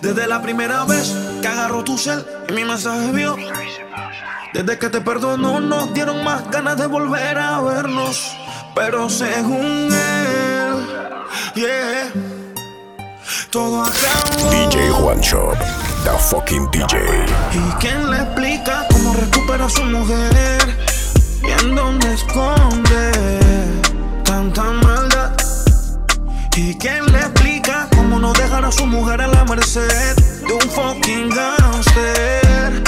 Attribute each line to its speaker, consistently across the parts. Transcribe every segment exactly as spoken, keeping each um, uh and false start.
Speaker 1: Desde la primera vez que agarró tu cel y mi mensaje vio. Desde que te perdonó nos dieron más ganas de volver a vernos. Pero según él, yeah, todo acabó.
Speaker 2: D J Juancho, the fucking D J.
Speaker 1: ¿Y quién le explica cómo recupera a su mujer? ¿Y en dónde esconde tanta maldad? ¿Y quién le explica cómo no dejar a su mujer a la merced de un fucking gangster?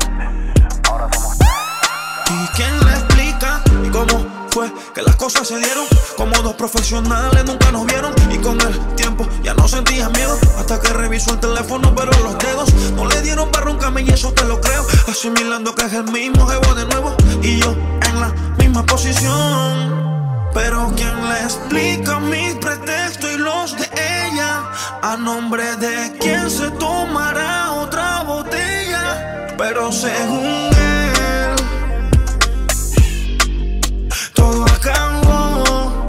Speaker 1: ¿Y quién le explica y cómo fue que las cosas se dieron? Como dos profesionales nunca nos vieron y con el tiempo ya no sentías miedo. Hasta que revisó el teléfono pero los dedos no le dieron para roncarme y eso te lo creo. Asimilando que es el mismo jevo de nuevo y yo en la misma posición. Pero ¿quién le explica mis pretextos y los de ella? ¿A nombre de quién se tomará otra botella? Pero según él, todo acabó.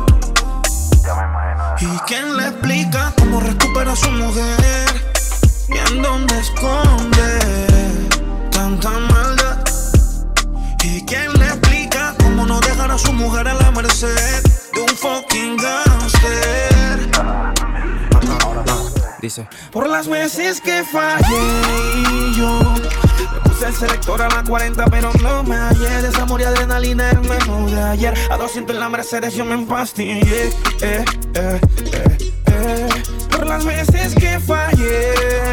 Speaker 1: ¿Y quién le explica cómo recupera a su mujer? ¿Y en dónde esconde tanta maldad? ¿Y quién le explica cómo no dejar a su mujer a la merced de un fucking gangster?
Speaker 3: Dice:
Speaker 1: por las veces que fallé y yo me puse el selector a la cuarenta pero no me hallé. De esa amor y adrenalina el menú de ayer. A doscientos en la Mercedes yo me empastillé, eh, eh, eh, eh. Por las veces que fallé.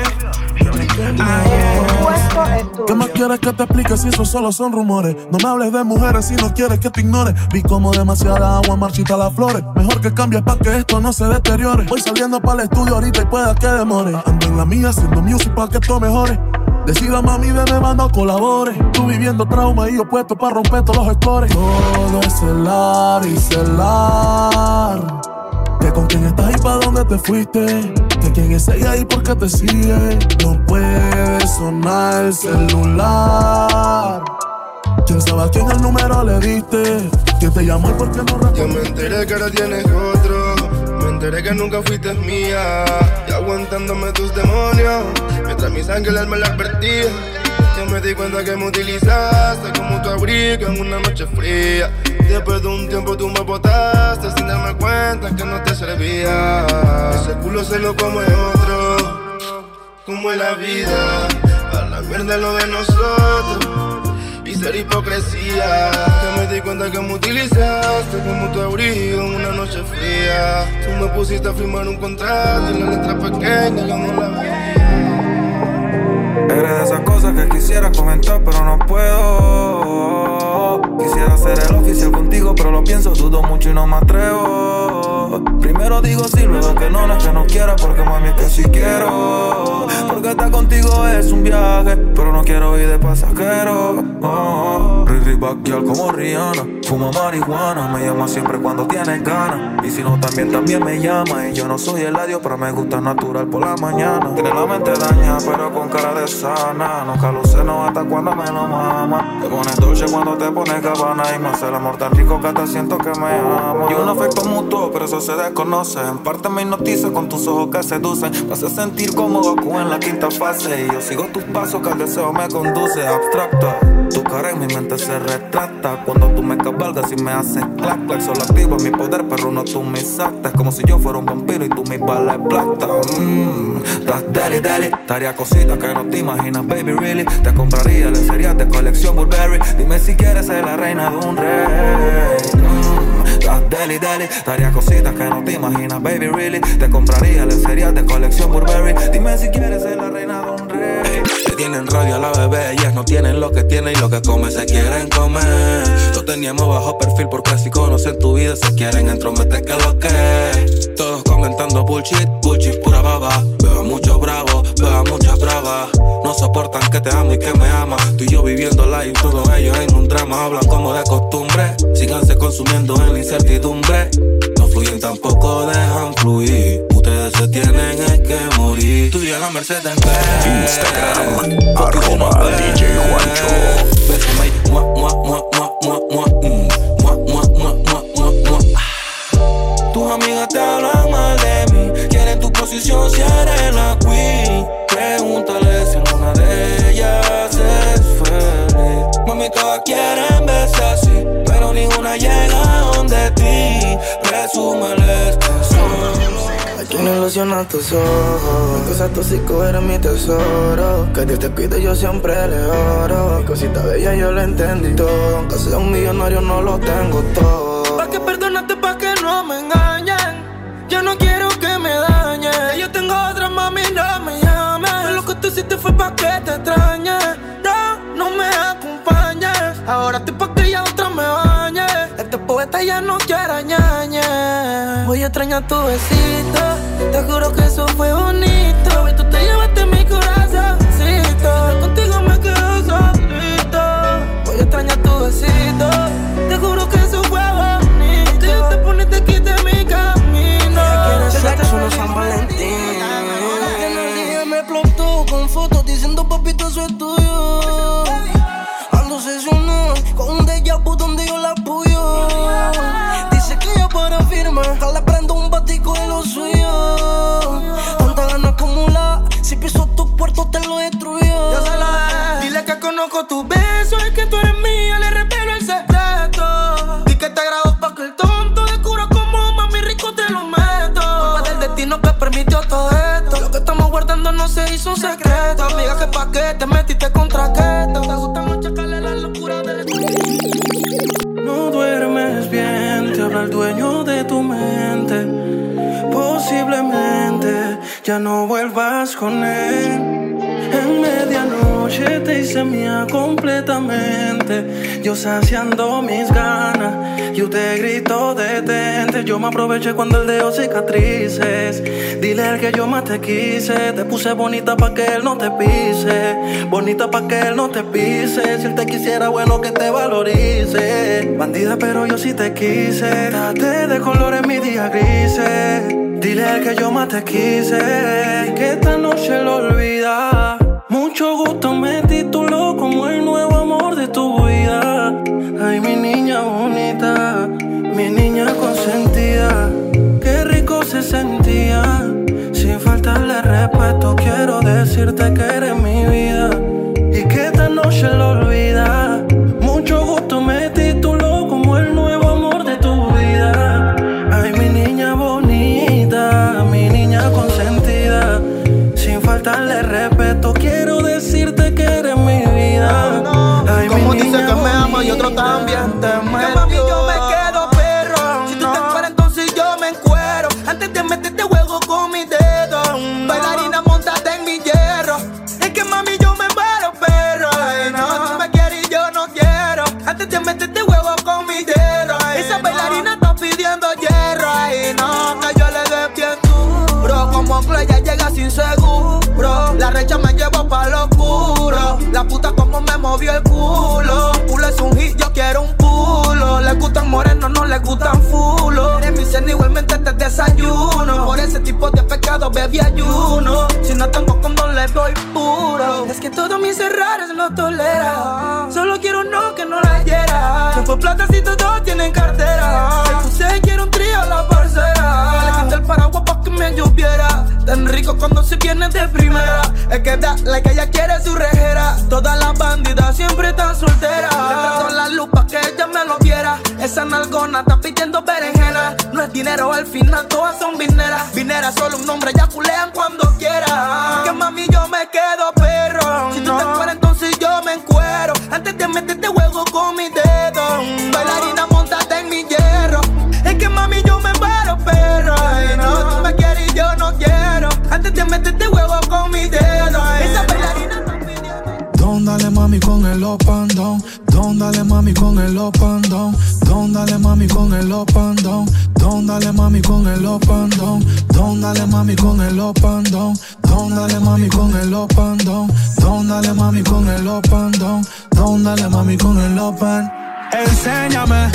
Speaker 4: ¿Qué más quieres que te explique si eso solo son rumores? No me hables de mujeres si no quieres que te ignore. Vi como demasiada agua marchita las flores. Mejor que cambies pa' que esto no se deteriore. Voy saliendo para el estudio ahorita y pueda que demore. Ando en la mía haciendo music pa' que esto mejore. Decida mami de me mando colabore. Tú viviendo trauma y yo puesto pa' romper todos los scores. Todo es celar y celar. Que con quién estás y pa' dónde te fuiste. Que quién es ella y por qué te sigue. No puede sonar el celular. ¿Quién sabe a quién el número le diste? ¿Quién te llamó y por qué no respondió?
Speaker 5: Yo me enteré que ahora tienes otro. Me enteré que nunca fuiste mía. Y aguantándome tus demonios mientras mi sangre el me la advertía. Yo me di cuenta que me utilizaste como tu abrigo en una noche fría. Después de un tiempo tú me botaste sin darme cuenta que no te servía. Ese culo se lo come otro, como es la vida. A la mierda lo de nosotros y ser hipocresía. Que me di cuenta que me utilizaste como tu abrigo en una noche fría. Tú me pusiste a firmar un contrato y la letra pequeña yo no la vi.
Speaker 3: Eres de esas cosas que quisiera comentar pero no puedo. Quisiera ser el oficial contigo pero lo pienso, dudo mucho y no me atrevo. Primero digo sí, luego que no, no es que no quiera, porque mami es que sí quiero. Porque estar contigo es un viaje, pero no quiero ir de pasajero. Oh, Riri Bacchial como Rihanna, fuma marihuana, me llama siempre cuando tiene ganas. Y si no también, también me llama. Y yo no soy el adiós, pero me gusta natural por la mañana. Tiene la mente daña, pero con cara de sana. Nunca lo sé, no hasta cuando me lo mama. Te pones dolce cuando te pones Gabbana. Y me hace el amor tan rico que hasta siento que me ama. Y un afecto mutuo, pero eso se desconoce. En parte me hipnotiza con tus ojos que seducen. Me hace sentir como Goku en la quinta fase. Y yo sigo tus pasos que el deseo me conduce. Abstracta, tu cara en mi mente se retrata cuando tú me cabalgas y me haces clac clac. Solo activo mi poder, pero no tú mis actas. Como si yo fuera un vampiro y tú mis balas de plata. Mmm, das deli deli. Te haría cositas que no te imaginas, baby, really. Te compraría lencerías de colección Burberry. Dime si quieres ser la reina de un rey. Mmm, das deli deli. Te haría cositas que no te imaginas, baby, really. Te compraría lencerías de colección Burberry. Dime si quieres ser la reina de un rey.
Speaker 6: Le tienen rabia a la bebé, ellas no tienen lo que tienen y lo que comen se quieren comer. Lo teníamos bajo perfil porque así conocen tu vida, se quieren entrometer que lo que. Todos comentando bullshit, bullshit pura baba. Veo a muchos bravos, veo a muchas bravas. No soportan que te amo y que me amas. Tú y yo viviendo live, todos ellos en un drama. Hablan como de costumbre, síganse consumiendo en la incertidumbre. No fluyen, tampoco dejan fluir. Ustedes se tienen es que morir. Tú y yo en la Mercedes Benz.
Speaker 2: Instagram, arroba D J Juancho.
Speaker 6: Bésame y mua, mua, mua, mua, mua, mua, mm. Mua, mua, mua, mua, mua, mua. Tus amigas te hablan mal de mí, quieren tu posición si eres la queen. le suma el estrés.
Speaker 3: Aquí no ilusionas tus ojos. Mi cosa tóxico eres mi tesoro. Que Dios te pide yo siempre le oro. Mi cosita bella yo lo entendí todo. Aunque sea un millonario no lo tengo todo.
Speaker 7: Pa' que perdonarte, pa' que no me engañen. Yo no quiero que me dañen. Yo tengo otra, mami, no me llames. Lo que tú hiciste fue pa' que te extrañe. No, no me acompañes. Ahora estoy pa' que ya otra me bañe. Este poeta ya no quiere ñañe. Voy a extrañar tu besito. Te juro que eso fue bonito. Y tú te llevaste mi corazoncito. Contigo me quedo solito. Voy a extrañar tu besito. Te juro que eso fue bonito. Si te poniste aquí de mi camino.
Speaker 3: Sexo no San Valentín.
Speaker 7: Me explotó con fotos diciendo papito eso es tuyo. Ando obsesionado con un déjà vu donde yo la apoyo. Dice que ella para firmar, le prendo un batico de lo suyo. Tanta gana acumula, si piso tu puerto te lo destruyo. Ya se la dile que conozco tus besos y que tú eres mía, le revelo el secreto. Di que te grabo pa' que el tonto descubra como mami rico te lo meto. Culpa del destino que permitió todo esto. Lo que estamos guardando no se hizo un secreto. Amiga, que pa' qué te metiste contra qué. Te gusta mucho caerle la locura del... No duermes bien, te habla el dueño de tu mente. Posiblemente ya no vuelvas con él. En medianoche te hice mía completamente. Yo saciando mis ganas, yo te grito detente. Yo me aproveché cuando él dejó cicatrices. Dile a él que yo más te quise. Te puse bonita pa' que él no te pise. Bonita pa' que él no te pise. Si él te quisiera, bueno que te valorice. Bandida, pero yo sí te quise. Date de colores mis días grises. Dile a él que yo más te quise. Que esta noche lo olvida. Mucho gusto me tituló como el nuevo amor de tu vida. Ay, mi niña bonita, mi niña consentida. Qué rico se sentía. Sin faltarle respeto, quiero decirte que eres mi vida. Y que esta noche lo olvida. Mucho gusto me tituló como el nuevo amor de tu vida. Ay, mi niña bonita, mi niña consentida. Sin faltarle respeto, quiero decirte que eres mi vida. Ay,
Speaker 8: como
Speaker 7: mi
Speaker 8: dice que me ama
Speaker 7: bonita.
Speaker 8: y otro también te metió.
Speaker 7: Que mami yo me quedo perro. Si tú te encueras entonces yo me encuero. Antes de meterte juego con mis dedos. Bailarina montate en mi hierro. Es que mami yo me muero perro. Ay, no, tú me quieres y yo no quiero. Antes de meterte juego con mis dedos. Esa bailarina está pidiendo hierro. Ay, no, que yo le dé bien duro. Como Chloe ya llega sin seguro. La recha me llevo pa' lo oscuro. La puta como me movió el culo. Culo es un hit, yo quiero un pulo. Le gustan morenos, no le gustan fulos. En mi cena igualmente te desayuno. Por ese tipo de pecado bebí ayuno. Si no tengo condón le doy puro. Es que todos mis errores lo tolera. Solo quiero uno que no la hiera. No fue plata si todos tienen cartera. Usted quiere un trío la parcera. Le quité el paraguas pa' que me lloviera. Tan rico cuando se viene de primera. Es que da la que ella quiere su rejera. Todas las bandidas siempre están solteras. Le prendo la luz pa' que ella me lo viera. Esa nalgona está pidiendo berenjena. No es dinero, al final todas son vineras. Vineras solo un nombre, ya culean cuando quiera. Que mami yo me quedo perro. Si tú no te encueras entonces yo me encuero. Antes de meterte juego con mis dedos. Bailarina montate en mi hierro. Es que mami yo me muero perro. Ay, no, tú me quieres y yo no quiero. Antes de meterte huevo con mi dedo. Esa bailarina está pidiendo.
Speaker 4: Don dale mami con el up and down. Don dale mami con el up and down. Don dale mami con el up and down. Don dale mami con el up and down. Don dale mami con el up and down. Don dale mami con el up and down. Don dale mami con el up and down. Don dale mami con el up and. Enséñame,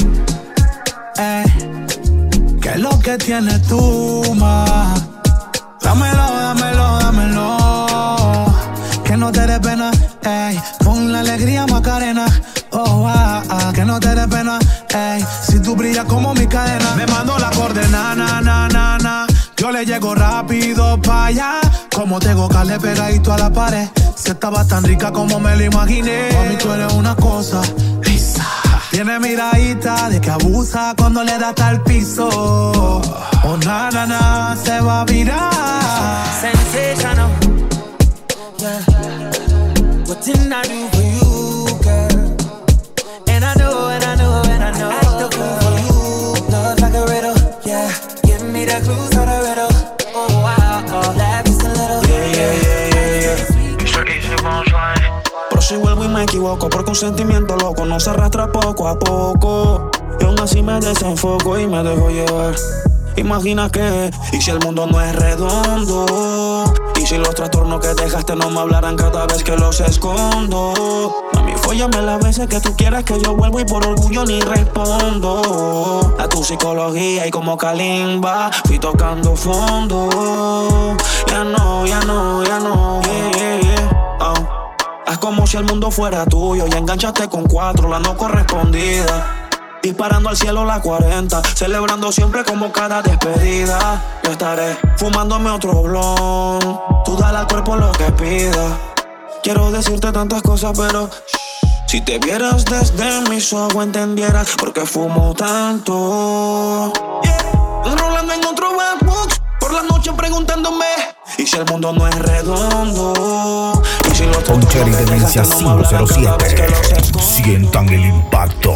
Speaker 4: eh, qué es lo que tienes tú, ma. Dámelo, dámelo, dámelo. Que no te dé pena, ey. Pon la alegría Macarena, oh, ah, ah. Que no te dé pena, ey. Si tú brillas como mi cadena. Me mando la coordenada, na, na, na, na. Yo le llego rápido pa' allá. Como tengo carne pegadito a la pared. Si estaba tan rica como me lo imaginé. Mami, tú eres una cosa, Lisa.
Speaker 7: Tiene miradita de que abusa cuando le da hasta el piso. Oh, na, na, na, se va a virar. Sensational. Yeah. What didn't I do for you, girl? And I know, and I know, and I know. I act the fool for you. Love like a riddle. Yeah. Give me the clues to the riddle. Oh, wow. Oh, that is a little.
Speaker 1: Yeah, yeah, yeah, yeah, yeah. Pero si vuelvo y me equivoco, porque un sentimiento loco no se arrastra poco a poco. Y aún así me desenfoco y me dejo llevar. Imagina que, y si el mundo no es redondo, y si los trastornos que dejaste no me hablarán cada vez que los escondo. Mami, fóllame las veces que tú quieras que yo vuelvo y por orgullo ni respondo. A tu psicología y como Kalimba fui tocando fondo. Ya no, ya no, ya no, yeah, yeah, yeah. Oh. Haz como si el mundo fuera tuyo y enganchaste con cuatro, la no correspondida. Disparando al cielo la cuarenta, celebrando siempre como cada despedida. Yo estaré fumándome otro blon, tú dale al cuerpo lo que pida. Quiero decirte tantas cosas pero si te vieras desde mis ojos entendieras por qué fumo tanto. Yeah. Enrolando en otro backbox, por la noche preguntándome y si el mundo no es redondo. Y si los
Speaker 2: Poncher y Demencia cinco cero siete, sientan el impacto.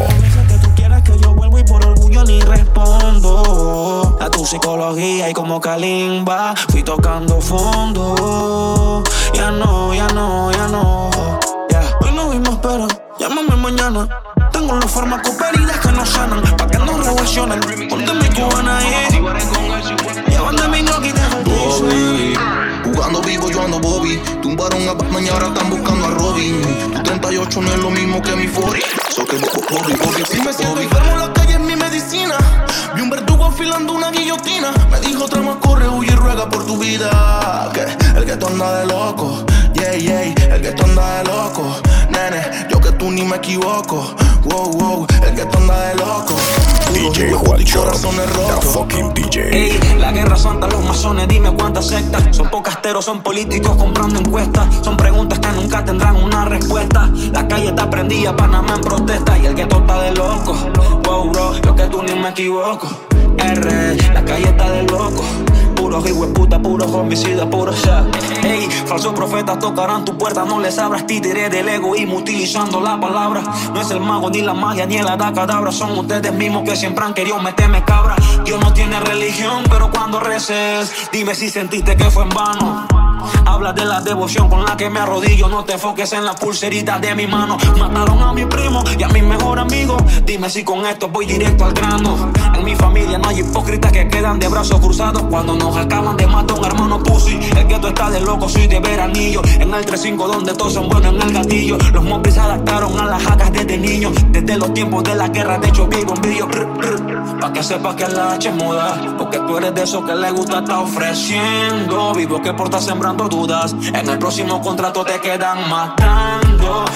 Speaker 1: Que yo vuelvo y por orgullo ni respondo. A tu psicología y como Kalimba fui tocando fondo. Ya no, ya no, ya no. Yeah. Hoy nos vimos pero llámame mañana. Tengo los fármacos heridas que no sanan, pa' que no relacionen. Ponte mi cubana ahí. Llevan de mi Nokia y dejo el piso.
Speaker 5: Jugando vivo yo ando Bobby. Tumbaron a Batman y ahora están buscando a Robin. Tu treinta y ocho no es lo mismo que mi cuarenta. So que Bobby, Bobby,
Speaker 3: si me siento enfermo en la calle es mi medicina. Vi un verdugo afilando una guillotina. Me dijo trama, corre, huye y ruega por tu vida. Que el que tú anda de loco. Yeah, yeah, el que tú anda de loco. Nene, yo que tú ni me equivoco. Wow, wow, el que tú anda de loco.
Speaker 2: D J Juancho, the fucking D J.
Speaker 1: Ey, la guerra santa, los masones, dime cuántas sectas. Son pocasteros, son políticos comprando encuestas. Son preguntas que nunca tendrán una respuesta. La calle está prendida, Panamá en protesta. Y el gueto está de loco. Wow, bro, yo que tú ni me equivoco. R, la calle está de loco. Puros hijueputa, puros homicidas, puros shot. Ey, falsos profetas tocarán tu puerta. No les abras, títeres del egoísmo utilizando la palabra. No es el mago, ni la magia, ni el cadabra. Son ustedes mismos que siempre han querido meterme cabra. Dios no tiene religión, pero cuando reces, dime si sentiste que fue en vano. Habla de la devoción con la que me arrodillo. No te enfoques en la pulserita de mi mano. Mataron a mi primo y a mi mejor amigo. Dime si con esto voy directo al grano. En mi familia no hay hipócritas que quedan de brazos cruzados cuando nos acaban de matar un hermano pussy. El que tú estás de loco, soy de veranillo. En el tres cinco donde todos son buenos en el gatillo. Los mopis se adaptaron a las jacas desde niño. Desde los tiempos de la guerra de hecho vi bombillo. Pa' que sepas que la H es muda. Porque tú eres de esos que le gusta estar ofreciendo. Vivo que por estar sembrando dudas. En el próximo contrato te quedan matando.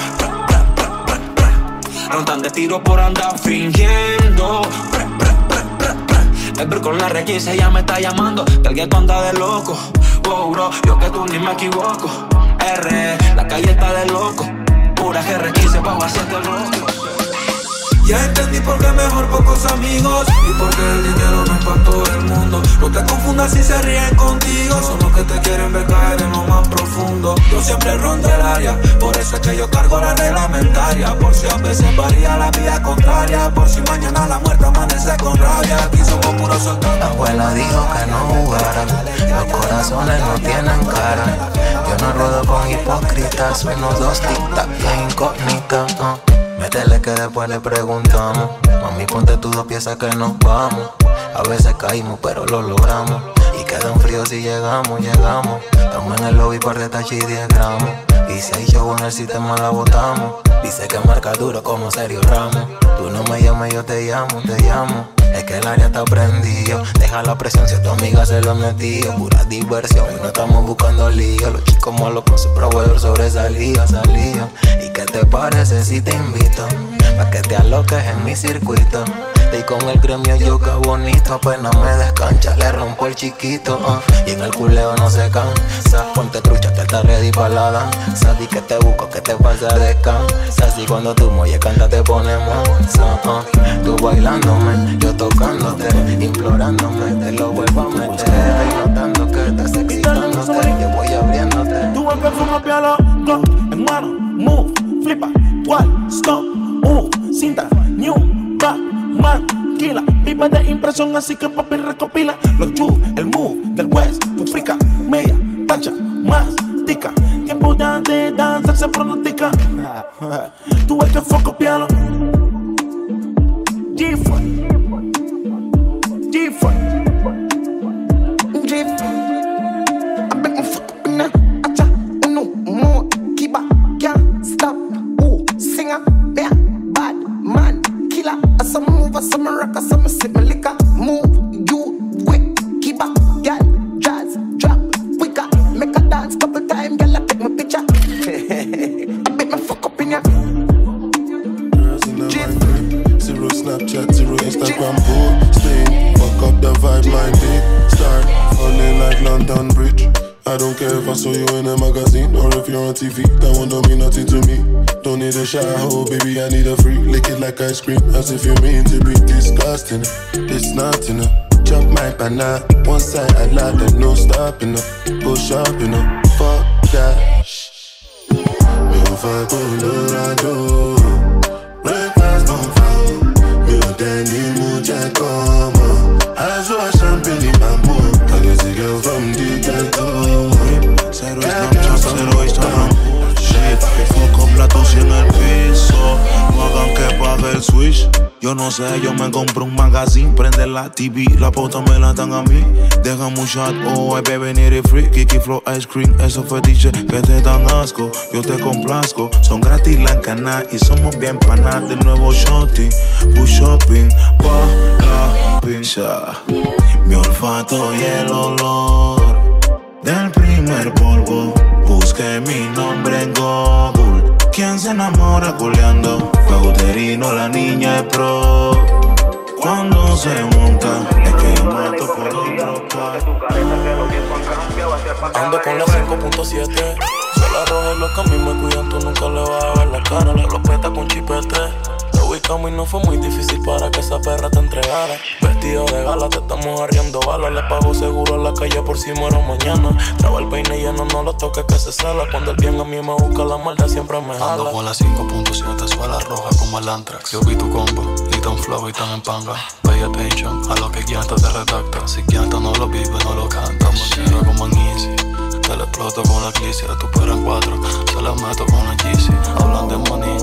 Speaker 1: Rondan de tiro por andar fingiendo. El bro con la R quince ya me está llamando. Que el gueto anda de loco. Wow, bro, yo que tú ni me equivoco. R, la calle está de loco. Pura R quince pa' hacerte el loco.
Speaker 3: Ya entendí por qué mejor pocos amigos y por qué el dinero no es para todo el mundo. No te confundas si se ríen contigo, son los que te quieren ver caer en lo más profundo. Yo siempre rondo el área, por eso es que yo cargo la reglamentaria. Por si a veces varía la vida contraria, por si mañana la muerte amanece con rabia. Aquí somos puros soldados.
Speaker 8: La abuela dijo que no jugaran, los corazones no tienen cara. Yo no ruedo con hipócritas, menos dos tic-tac que incógnita. uh. Métele que después le preguntamos. Mami, ponte tus dos piezas que nos vamos. A veces caímos, pero lo logramos. Y quedan fríos si llegamos, llegamos. Estamos en el lobby, par de tachi y diez gramos. Y si hay show en el sistema la botamos. Dice que marca duro como Sergio Ramos. Tú no me llames, yo te llamo, te llamo. Es que el área está prendido. Deja la presión si a tu amiga se lo metió. Pura diversión y no estamos buscando lío. Los chicos malos con su proveedor sobresalía, salía. ¿Y qué te parece si te invito? Pa' que te aloques en mi circuito. Y con el gremio yo que bonito, apenas me descancha, le rompo el chiquito, uh. Y en el culeo no se cansa. Ponte trucha que está ready pa' la danza. Di que te busco, que te pasa descansa. Así cuando tú muelles canta te ponemos uh. Tú bailándome, yo tocándote, implorándome, te lo vuelvo a meter. Estoy notando que estás excitándote, que voy abriéndote.
Speaker 4: Tú vuelves a mapearlo, go, en mano, move, flipa, wall, stop, uh, cinta, new, back, maquila, vive de impresión, así que papi recopila los you, el move del west, tu frica, media, tacha, más, tica, tiempo ya de danza se pronostica. Tú ves que fue copiarlo, G-Fun, G-Fun, G-Fun.
Speaker 9: Some rock, some sip my liquor. Move, you, quick, keep up, girl, jazz, drop, quicker. Make a dance couple times, girl, I take my picture. I bet my fuck up in ya.
Speaker 5: Girls in the mind, zero Snapchat, zero Instagram, posting. Fuck up the vibe, my dick start falling like London Bridge. I don't care if I saw you in a magazine or if you're on T V, that one don't mean nothing to me. Don't need a shower, baby, I need a freak. Lick it like ice cream, as if you mean to be disgusting. It's not enough. Chop my banana, one side I lie, there's no stopping up. Push up, you know, fuck that. Me on fire, Colorado. Breakfast, no foul. Me on Danny, mucha como. I saw champagne in my mood. I guess a girl from the ghetto. Cero Snapchat, cero Instagram. Shit, foco platos en el piso. No hagan que pague el switch. Yo no sé, yo me compro un magazine. Prende la T V, la pauta me la dan a mí. Dejan un shot, oh, hay bebé ni de free. Kiki Flow Ice Cream, eso fue dicho que te dan asco. Yo te complazco, son gratis la cana y somos bien panas. De nuevo shorty, push shopping, pa' la pincha. Mi olfato y el olor del primer polvo. Busqué mi nombre en Google. ¿Quién se enamora culeando? Feuterino, la niña es pro. Cuando se monta, es que yo mato por otro par.
Speaker 10: Ando con la cinco punto siete. Sola roja y los que a mí me cuidan, tú nunca le vas a ver la cara. Le lo peta con chipete. Lo ubicamos y no fue muy difícil para que esa perra te entregara. Vestido de gala, te estamos arriendo balas. Le pago seguro a la calle por si muero mañana. Traba el peine lleno, no lo toques que se sala. Cuando el bien a mí me busca, la maldad siempre me jala.
Speaker 11: Ando con la cinco punto siete, suela roja como el Antrax. Yo vi tu combo, y tan flow y tan en panga. Pay attention a lo que Gianta te redacta. Si Gianta no lo vive, no lo canta. Manera como en Easy. Te lo exploto con la clicia, tú fueras cuatro. Se la meto con la Yeezy. Hablan de money.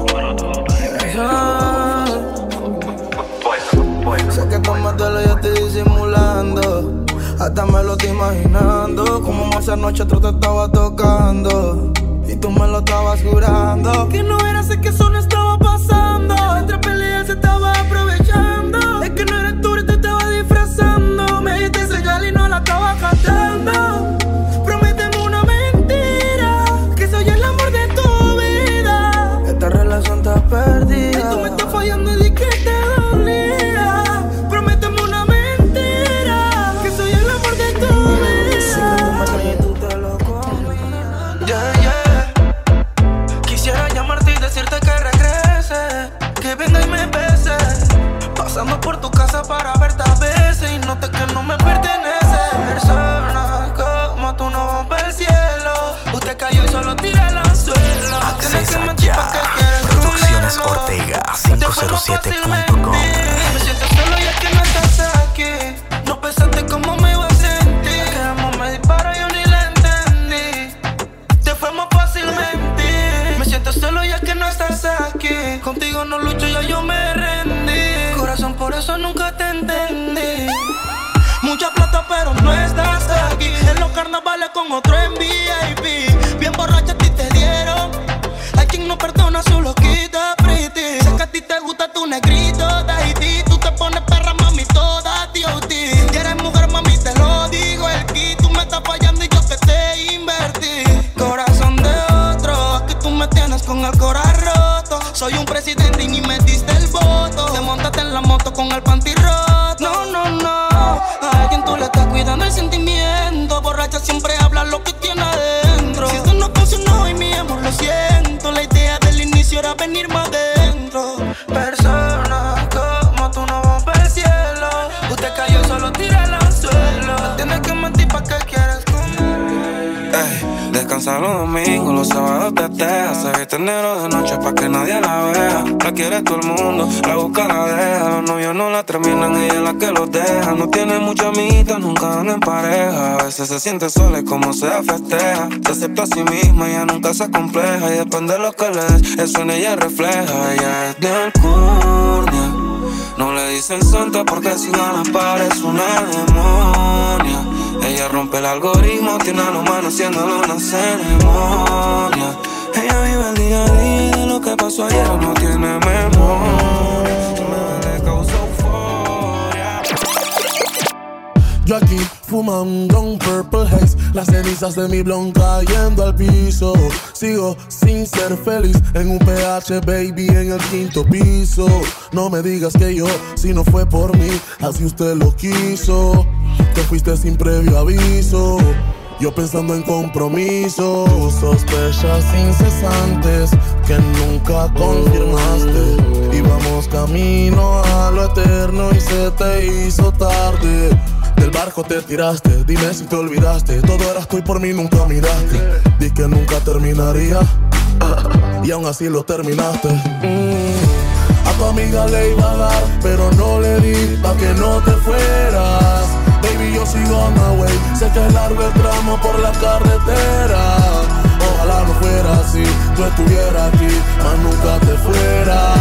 Speaker 9: Sé que tómatelo, yo estoy disimulando. Hasta me lo estoy imaginando. Como esa noche otro te estaba tocando y tú me lo estabas jurando. Que no era, sé que eso no estaba pasando. Entre peleas se estaba aprovechando. Es que no eres tú, te estaba disfrazando. Me diste señal y no la estaba cantando. Prométeme una mentira, que soy el amor de tu vida. Esta relación está perdida. Y tú me estás fallando y di que te dolía. Prométeme una mentira, que soy el amor de tu vida. Si tú me crees, tú te lo comías. Yeah, yeah. Quisiera llamarte y decirte que regrese, que venga y me bese. Pasando por tu casa para verte a veces y noté que no me pertenece. Personas como tú no van para el cielo. Usted cayó y solo tira el anzuelo.
Speaker 2: Accesa ya. Producciones Ortega cinco cero siete punto com.
Speaker 9: Me siento solo y es que no estás aquí. No pensaste cómo me iba a sentir. Que amor me dispara, yo ni la entendí. Te fue más fácil mentir. Me siento solo y es que no estás aquí. Contigo no lucho, ya yo me rendí. Corazón, por eso nunca te entendí. Mucha plata pero no estás aquí. En los carnavales con otro en V I P. Bien borracha a ti te dieron. Hay quien no perdona su loquita pretty. Sé que a ti te gusta tu negrito de Haití. Tú te pones perra, mami, toda T O T. Si eres mujer, mami, te lo digo el kit. Tú me estás fallando y yo que te invertí. Corazón de otro, aquí tú me tienes con el corazón roto. Soy un presidente y ni me diste el voto. Te montaste en la moto
Speaker 7: moto con el panty roto. No, no, no. A alguien tú le estás cuidando el sentimiento. Borracha siempre habla lo que tiene adentro. Si eso no funcionó y mi amor lo siento. La idea del inicio era venir más adentro. Persona como tú no vas para el cielo. Usted cayó, solo tira al suelo. No tienes que mentir pa' que quieras comer.
Speaker 6: Ey, descansa los domingos, los sábados te teas. Se viste negro de noche pa' que nadie la vea. La quiere todo el mundo, la busca, la deja. Los novios no la terminan, ella es la que los deja. No tiene mucha amiguita, nunca anda en pareja. A veces se siente sola y como sea festeja. Se acepta a sí misma, ella nunca se compleja. Y depende de lo que le des, eso en ella refleja. Ella es de alcurnia, no le dicen santa porque si no la parece una demonia. Ella rompe el algoritmo, tiene a los manos haciéndole una ceremonia. Ella vive el día a día de lo que pasó ayer, no tiene memoria. Le causó euforia.
Speaker 4: Yo aquí fumando un purple haze, las cenizas de mi blond cayendo al piso. Sigo sin ser feliz en un P H, baby, en el quinto piso. No me digas que yo, si no fue por mí, así usted lo quiso. Te fuiste sin previo aviso, yo pensando en compromiso. Tus sospechas incesantes que nunca confirmaste. Íbamos camino a lo eterno y se te hizo tarde. Del barco te tiraste, dime si te olvidaste. Todo eras tú y por mí nunca miraste. Di que nunca terminaría y aún así lo terminaste. mm. A tu amiga le iba a dar, pero no le di pa' que no te fueras. Baby, yo sigo on my way, sé que es largo el tramo por la carretera. Ojalá no fuera así, tú estuvieras aquí, mas nunca te fueras.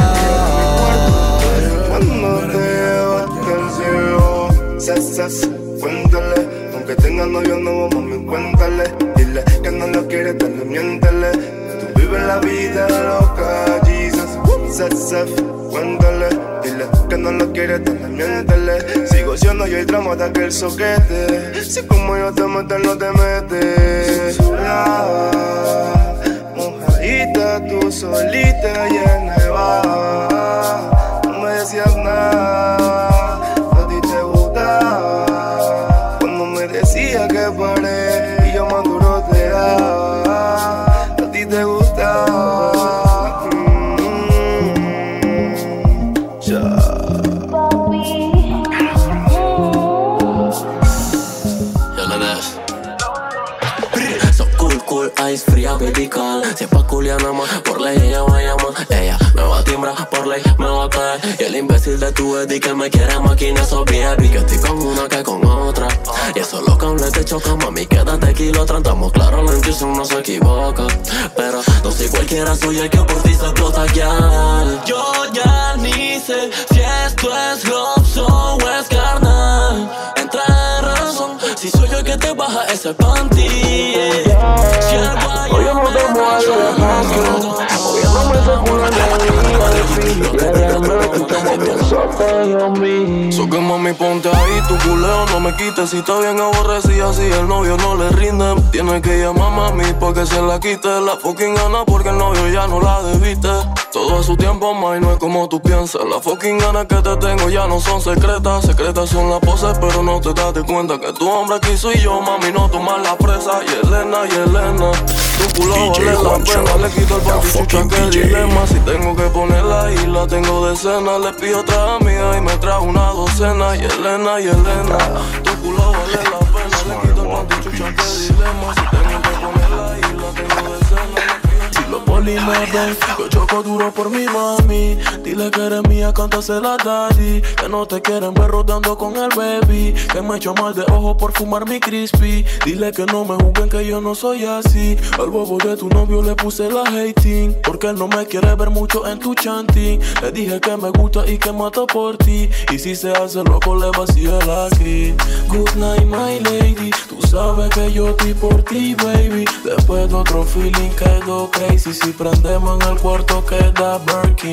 Speaker 5: Cuando te llevas del cielo, sas, sas, cuéntale. Aunque tenga novio nuevo, mami, cuéntale. Dile que no lo quieres, dale, miéntele. Tú vives la vida loca, Jesus. Sas, sas, cuéntale. Dile que no lo quieres, dale, miéntele. Sigo siendo yo el drama de aquel soquete. Si como yo te meto, no te metes. Susurraba, mojadita, tú solita y en nevada. No me decías nada, a ti te gustaba. Cuando me decía que paré y yo más duro te daba, a ti te gustaba.
Speaker 10: Ice fría, baby call. Si es pa' culiar nada más, por ley ella va a llamar. Ella me va a timbrar, por ley me va a caer. Y el imbécil de tu Eddie que me quiere máquina, esos baby. Que estoy con una que con otra. Y eso los cables te chocan, mami, quédate kilómetros. Estamos claros, la intuición no se equivoca. Pero no soy cualquiera, soy el que por ti se explota ya. Yo ya ni sé si esto es love o es carnal. Entra en razón, si soy yo el que te baja ese panty. Si el guayo
Speaker 12: Oye, no te mueves de paso. Oye, no me saco una alegría de fin. Quererme, escuchamos bien sota a mí.
Speaker 10: So que mami, ponte ahí, tu culeo no me quites. Si está bien aborrecida, si el novio no le rinde, tiene que llamar a mami pa' que se la quite. La fucking gana porque el novio ya no la debiste. Todo a su tiempo, ma, y no es como tú piensas. Las fucking ganas que te tengo ya no son secretas. Secretas son las poses, pero no te das de cuenta que tu hombre aquí soy yo, mami, no tomas la presa. Y Elena, y Elena, tu culo vale la pena. Le quito el panty, chucha, que dilema. Si tengo que ponerla y la tengo de cena. Le pido otra amiga y me trae una docena. Y Elena, y Elena, tu culo vale la pena. Le quito el panty, chucha, que dilema. Si tengo que ponerla y la tengo de cena. Los polis me ven, yo choco duro por mi mami. Dile que eres mía, cántasela daddy. Que no te quieren ver rodando con el baby. Que me echo mal de ojo por fumar mi crispy. Dile que no me juzguen, que yo no soy así. Al bobo de tu novio le puse la hating, porque él no me quiere ver mucho en tu chanting. Le dije que me gusta y que mata por ti. Y si se hace loco le vacío la cris. Good night my lady, tú sabes que yo estoy por ti baby. Después de otro feeling quedó crazy. Si prendemos en el cuarto queda Birkin.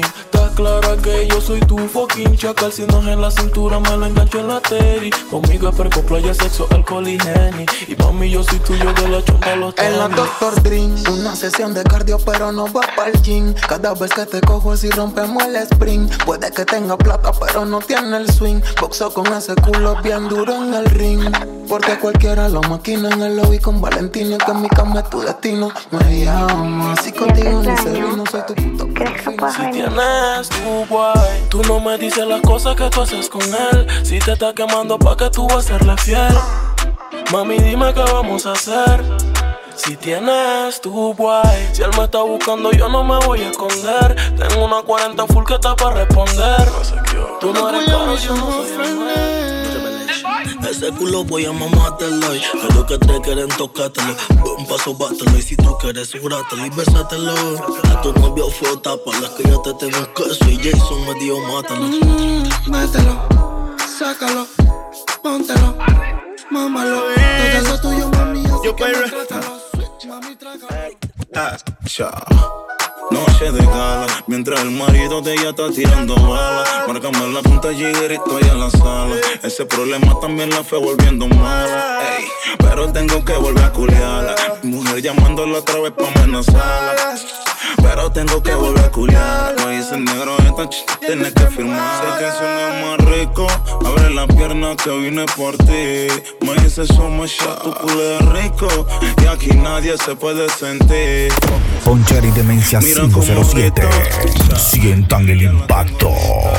Speaker 10: clara que yo soy tu fucking chacal. Si no es en la cintura, me lo engancho en la teri. Conmigo es perco, playa, sexo, alcohol y Henny. Y mami, yo soy tuyo de la chompa a los tenis.
Speaker 9: En la doctor Dream, una sesión de cardio, pero no va pa'l gym. Cada vez que te cojo así rompemos el sprint. Puede que tenga plata, pero no tiene el swing. Boxo con ese culo bien duro en el ring. Porque cualquiera lo maquina en el lobby con Valentina. Que en mi cama es tu destino. Me llama, si contigo ni se vino, soy tu puto.
Speaker 10: Si tienes tu guay, tú no me dices las cosas que tú haces con él. Si te está quemando pa' que tú vas a serle fiel. Mami, dime qué vamos a hacer. Si tienes tu guay, si él me está buscando yo no me voy a esconder. Tengo una cuarenta full que está para responder. Tú no eres caro, yo no soy el
Speaker 13: ese culo voy a mamártelo y a los que te quieren tocártelo. Un paso bátelo y si tú quieres jurátelo y besátelo. A tu novio fue tápala que yo te tengo un queso y Jason me dio mátalo.
Speaker 9: Mm, mételo, sácalo, póntelo, mámalo. Todo eso tuyo, mami, así
Speaker 5: Yo
Speaker 9: que
Speaker 5: baby.
Speaker 9: maltrátalo. Mami, trágalo.
Speaker 5: Ah, chao. Noche de gala, mientras el marido de ella está tirando balas. Márcame la punta y estoy en la sala. Ese problema también la fue volviendo mala. Ey, pero tengo que volver a culiarla. Mi mujer llamándola otra vez pa' amenazarla. Pero tengo que volver a culiar. No dice negro, esta chica tienes que firmar. Sé que suena más rico. Abre la pierna que vine por ti. Me dice somos ya, tu culo es rico. Y aquí nadie se puede sentir.
Speaker 2: Poncher y Demencia cinco cero siete. Sientan el impacto.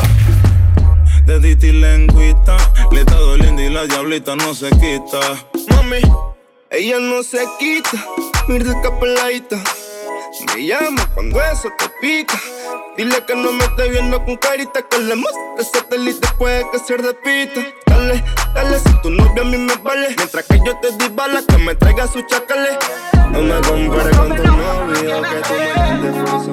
Speaker 5: Dedito y lengüita. Le está doliendo y la diablita no se quita. Mami, ella no se quita. Mira esta peladita. Me llama cuando eso te pica. Dile que no me esté viendo con carita. Que le muestre el satélite puede que se repita. Dale, dale, si tu novia a mí me vale. Mientras que yo te di balas, que me traiga su chacale. No me compares con tu novio, que tú me entiendes,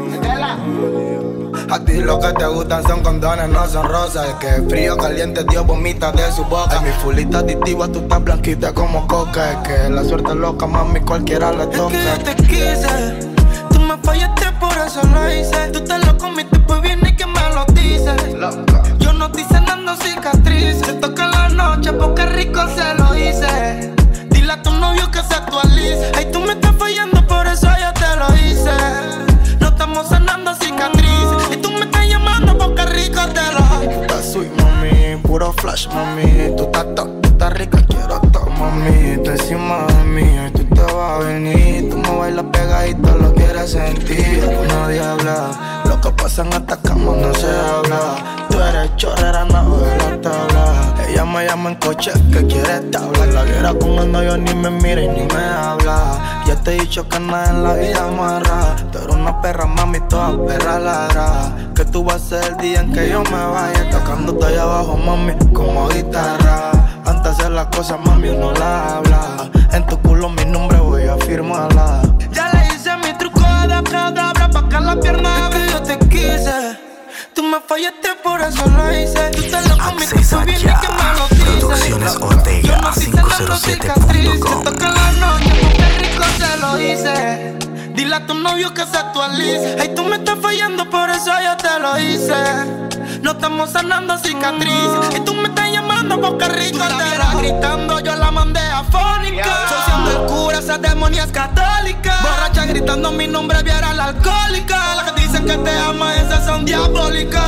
Speaker 5: son
Speaker 9: A ti lo que te gustan son condones, no son rosas. El que es frío, caliente, Dios vomita de su boca. Es mi fulita adictiva, tú estás blanquita como coca. Es que la suerte es loca, mami, cualquiera le toca.
Speaker 7: Es que yo te quise, tú me fallaste, por eso lo hice. Tú te lo comiste, pues viene que me lo dices.
Speaker 9: Loca.
Speaker 7: Yo no estoy sanando cicatrices. Te toca en la noche, porque rico se lo hice. Dile a tu novio que se actualice. Ay, tú me estás fallando, por eso yo te lo hice. No estamos sanando cicatrices. Y tú me estás llamando, porque rico te lo hice.
Speaker 9: Estás sweet, mami, puro flash, mami. Tú estás top, tú estás rica, quiero todo, mami. Tú encima de mí, ay, tú te vas a venir. Tú me bailas pegadito, lo quieres sentir. Nadie habla, lo que pasa en esta cama no se habla. Tú eres chorrera, no de la tabla. Ella me llama en coche que quiere tabla. La viera con el novio ni me mira y ni me habla. Ya te he dicho que nada en la vida amarra. Tú eres una perra, mami, toda perra ladra. Que tú vas a ser el día en que yo me vaya. Tocándote allá abajo, mami, como guitarra. Antes de hacer las cosas, mami, uno la habla. En tu culo mi nombre voy a firmarla.
Speaker 7: Ya le hice mi truco de abracadabra pa' que la pierna. Es que yo te quise, tú me fallaste, por eso lo hice. Tú te lo comiste, tú vienes que me lo dices.
Speaker 8: Producciones Ortega cinco cero siete punto com.
Speaker 7: Te toca en la noche, porque rico se lo hice. Dile a tu novio que se actualice. Ay, tú me estás fallando, por eso yo te lo hice. No estamos sanando cicatrices. Y tú me estás llamando, porque rico te lo gritando, yo la mandé afónica. Yo siendo el cura, esa demonia es católica. Borracha gritando mi nombre, viera la alcohólica. Las que dicen que te aman, esas son diabólicas.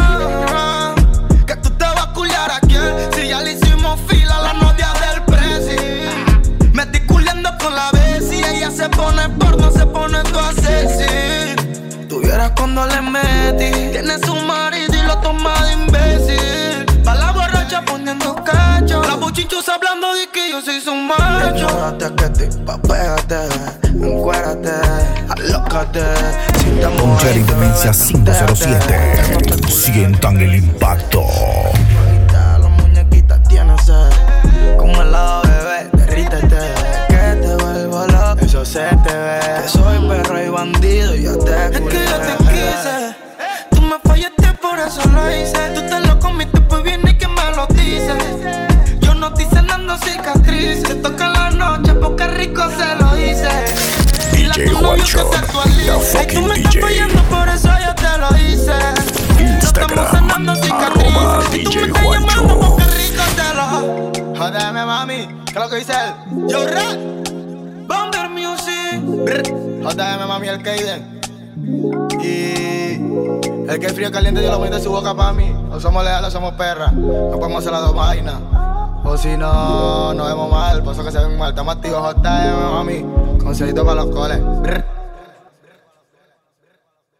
Speaker 7: Que tú te vas a culiar a quién, si ya le hicimos fila a la novia del presi. Me estoy culiando con la Bessie y ella se pone porno, se pone toda sexy. Tuvieras cuando le metí, tiene su marido y lo toma de imbécil. Va la borracha poniendo cacho, la buchinchos hablando de que yo soy su macho.
Speaker 9: Déjate que te papéate, encuérate, alócate.
Speaker 2: Poncher y Demencia cinco cero siete. Sientan el impacto.
Speaker 9: La muñequita tiene sed, como helado, bebé, derrítete. Que te vuelvo loco, eso se te ve. Que soy perro y bandido, yo te culé.
Speaker 7: Es que yo te quise, tú me fallaste, por eso lo hice. Tú te lo comiste, pues viene que me lo dices. Yo no estoy sanando cicatrices. Te toca en la noche, porque rico se lo hice.
Speaker 2: D J Juancho, the
Speaker 7: Ay, tú
Speaker 2: fucking
Speaker 7: me
Speaker 2: D
Speaker 7: estás
Speaker 2: J.
Speaker 7: fallando, por eso yo te lo hice.
Speaker 9: J M, mami, ¿qué es lo que dice él? Yo rap, Bomber Music. Brr. J M, mami, el Kaden. Y el que es frío caliente yo lo meto en su boca pa' mí. No somos leales, somos perras. No podemos hacer las dos vainas. O si no, nos vemos mal. Por eso que se ven mal. Estamos activos, J M, mami. Consejito para los coles. Brr.